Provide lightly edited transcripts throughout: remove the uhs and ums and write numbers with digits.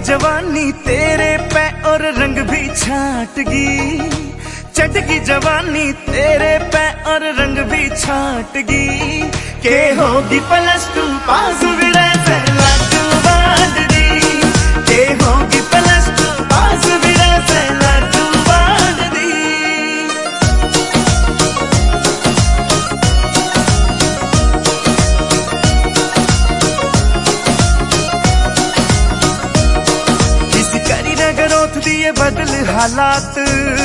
जवानी तेरे पे और रंग भी छाटगी, चटकी जवानी तेरे पे और रंग भी छाटगी। के होगी +2 पास विड़े से लाडू बांटदी, के होगी +2 पास विड़े से लाडू बांटदी। किसी करी न ग्रोथ दिए बदल हालात,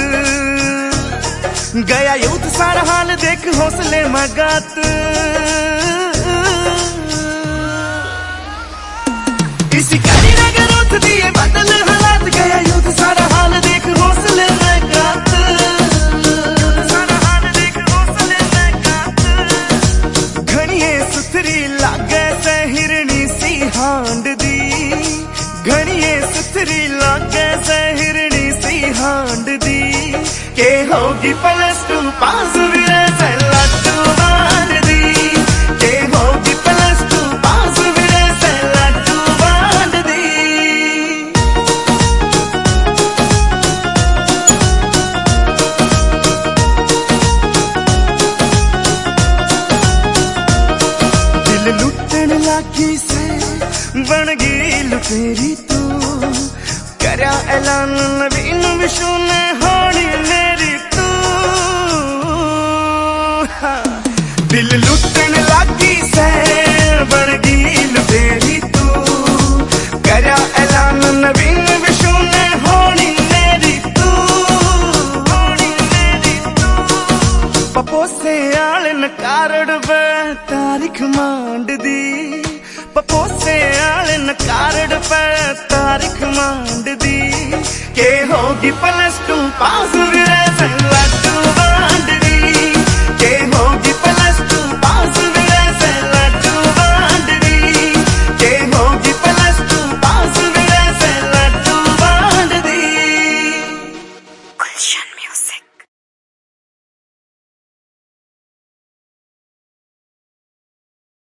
गया यूथ सारा हाल देख हौसले मगात। किसी करी न ग्रोथ दिए बदल हालात, गया यूथ सारा हाल देख हौसले मगात। सारा हाल देख हौसले मगात। घणिए सुथरी लागे से हिरणी सी हांड दी, घणिए सुथरी लागे से हिरणी सी हांड दी। के होगी +2 पास विड़े से लाडू बांटदी, के होगी +2 पास विड़े से लाडू बांटदी। दिल लुटन लागी से बन गई लुटेरी तू, करया ऐलान नवीन विशु ने होनी मेरी तू। दिल लुट